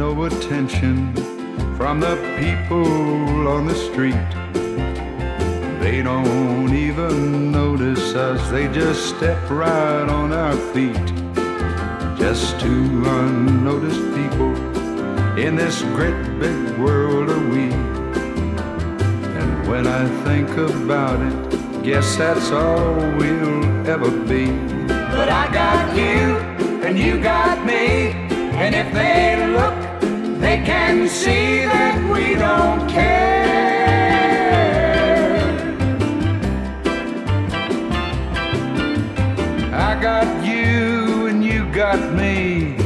no attention from the people on the street. They don't even notice us, they just step right on our feet. Just two unnoticed people in this great big world of we. And when I think about it, guess that's all we'll ever be. But I got you, and you got me, and if they look, they can see that we don't care. I got you, and you got me,